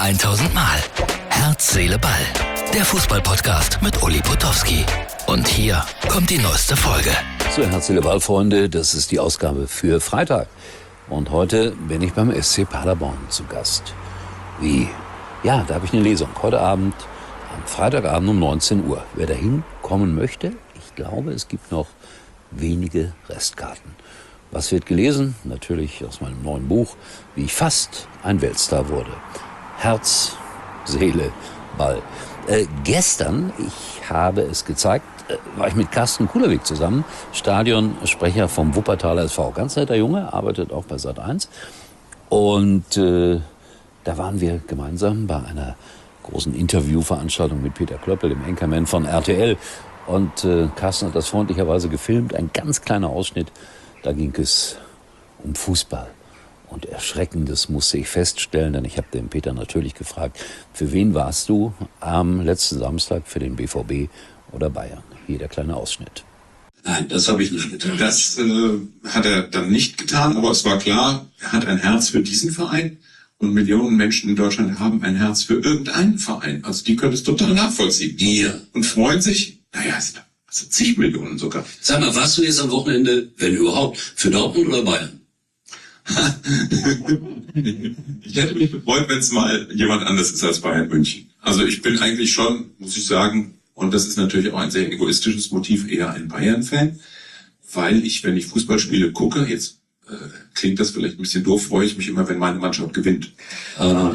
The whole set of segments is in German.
1000 Mal. Herz, Seele, Ball. Der Fußball-Podcast mit Uli Potowski. Und hier kommt die neueste Folge. So, Herz, Seele, Ball, Freunde, das ist die Ausgabe für Freitag. Und heute bin ich beim SC Paderborn zu Gast. Wie? Ja, da habe ich eine Lesung. Heute Abend, am Freitagabend um 19 Uhr. Wer dahin kommen möchte, ich glaube, es gibt noch wenige Restkarten. Was wird gelesen? Natürlich aus meinem neuen Buch, wie ich fast ein Weltstar wurde. Herz, Seele, Ball. Gestern, ich habe es gezeigt, war ich mit Carsten Kulerweg zusammen, Stadionsprecher vom Wuppertaler SV. Ganz netter Junge, arbeitet auch bei Sat.1. Und da waren wir gemeinsam bei einer großen Interviewveranstaltung mit Peter Klöppel, dem Anchorman von RTL. Und Carsten hat das freundlicherweise gefilmt, ein ganz kleiner Ausschnitt. Da ging es um Fußball. Und Erschreckendes musste ich feststellen, denn ich habe den Peter natürlich gefragt, für wen warst du am letzten Samstag, für den BVB oder Bayern? Hier der kleine Ausschnitt. Nein, das habe ich nicht getan. Das hat er dann nicht getan, aber es war klar, er hat ein Herz für diesen Verein und Millionen Menschen in Deutschland haben ein Herz für irgendeinen Verein. Also die können es total nachvollziehen. Ja. Und freuen sich, also zig Millionen sogar. Sag mal, warst du jetzt am Wochenende, wenn überhaupt, für Dortmund oder Bayern? Ich hätte mich gefreut, wenn es mal jemand anders ist als Bayern München. Also ich bin eigentlich schon, muss ich sagen, und das ist natürlich auch ein sehr egoistisches Motiv, eher ein Bayern-Fan, weil ich, wenn ich Fußballspiele gucke, jetzt klingt das vielleicht ein bisschen doof, freue ich mich immer, wenn meine Mannschaft gewinnt. Ja,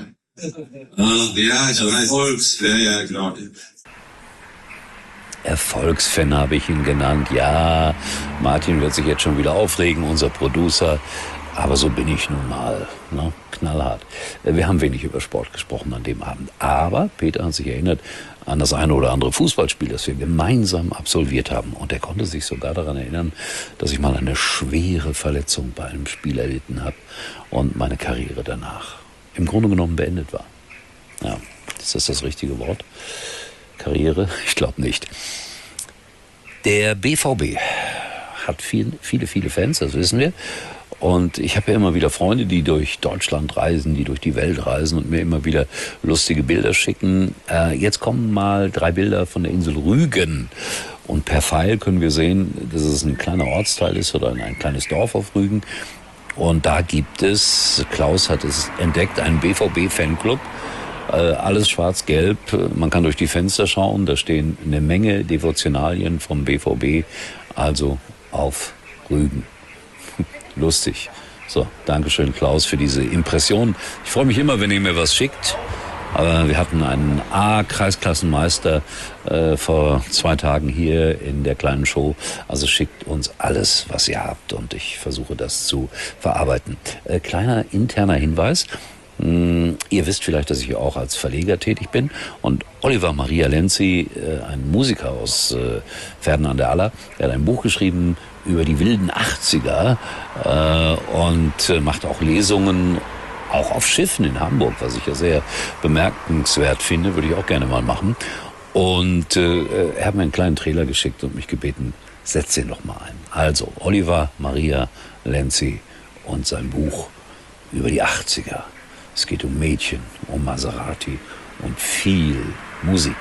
ich weiß. Ja, genau. Erfolgsfan habe ich ihn genannt. Ja, Martin wird sich jetzt schon wieder aufregen, unser Producer. Aber so bin ich nun mal, ne? Knallhart. Wir haben wenig über Sport gesprochen an dem Abend. Aber Peter hat sich erinnert an das eine oder andere Fußballspiel, das wir gemeinsam absolviert haben. Und er konnte sich sogar daran erinnern, dass ich mal eine schwere Verletzung bei einem Spiel erlitten habe und meine Karriere danach im Grunde genommen beendet war. Ja, ist das richtige Wort? Karriere? Ich glaube nicht. Der BVB hat viele Fans, das wissen wir. Und ich habe ja immer wieder Freunde, die durch Deutschland reisen, die durch die Welt reisen und mir immer wieder lustige Bilder schicken. Jetzt kommen mal 3 Bilder von der Insel Rügen. Und per Pfeil können wir sehen, dass es ein kleiner Ortsteil ist oder ein kleines Dorf auf Rügen. Und da gibt es, Klaus hat es entdeckt, einen BVB-Fanclub. Alles schwarz-gelb, man kann durch die Fenster schauen, da stehen eine Menge Devotionalien vom BVB, also auf Rügen. Lustig. So, Dankeschön Klaus für diese Impression. Ich freue mich immer, wenn ihr mir was schickt. Aber wir hatten einen A-Kreisklassenmeister vor 2 Tagen hier in der kleinen Show. Also schickt uns alles, was ihr habt und ich versuche das zu verarbeiten. Kleiner interner Hinweis. Ihr wisst vielleicht, dass ich auch als Verleger tätig bin und Oliver Maria Lenzi, ein Musiker aus Verden an der Aller, der hat ein Buch geschrieben über die wilden 80er und macht auch Lesungen auch auf Schiffen in Hamburg, was ich ja sehr bemerkenswert finde, würde ich auch gerne mal machen. Und er hat mir einen kleinen Trailer geschickt und mich gebeten, setz den doch mal ein. Also Oliver Maria Lenzi und sein Buch über die 80er. Es geht um Mädchen, um Maserati und viel Musik.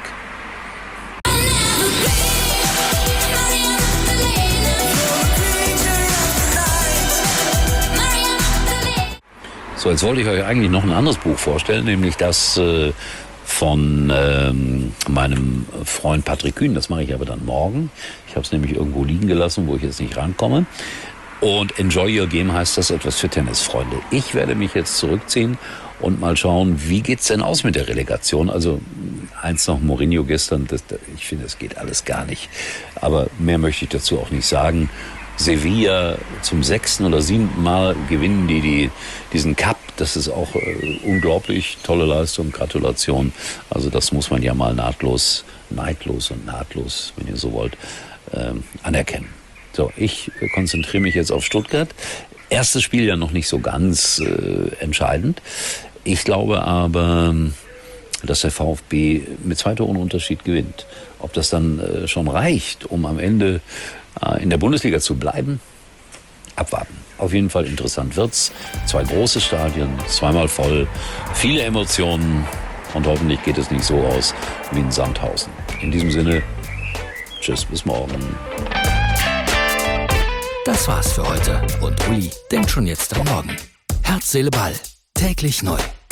So, jetzt wollte ich euch eigentlich noch ein anderes Buch vorstellen, nämlich das von meinem Freund Patrick Kühn. Das mache ich aber dann morgen. Ich habe es nämlich irgendwo liegen gelassen, wo ich jetzt nicht rankomme. Und Enjoy Your Game heißt das, etwas für Tennisfreunde. Ich werde mich jetzt zurückziehen und mal schauen, wie geht's denn aus mit der Relegation? Also eins noch, Mourinho gestern, ich finde, es geht alles gar nicht. Aber mehr möchte ich dazu auch nicht sagen. Sevilla zum 6. oder 7. Mal gewinnen die diesen Cup. Das ist auch unglaublich tolle Leistung. Gratulation. Also das muss man ja mal neidlos und nahtlos, wenn ihr so wollt, anerkennen. So, ich konzentriere mich jetzt auf Stuttgart. Erstes Spiel ja noch nicht so ganz entscheidend. Ich glaube aber, dass der VfB mit 2 Toren Unterschied gewinnt. Ob das dann schon reicht, um am Ende in der Bundesliga zu bleiben, Abwarten. Auf jeden Fall interessant wird's. 2 große Stadien, zweimal voll, viele Emotionen und hoffentlich geht es nicht so aus wie in Sandhausen. In diesem Sinne, tschüss, bis morgen. Das war's für heute und Uli denkt schon jetzt am Morgen. Herz, Seele, Ball. Täglich neu.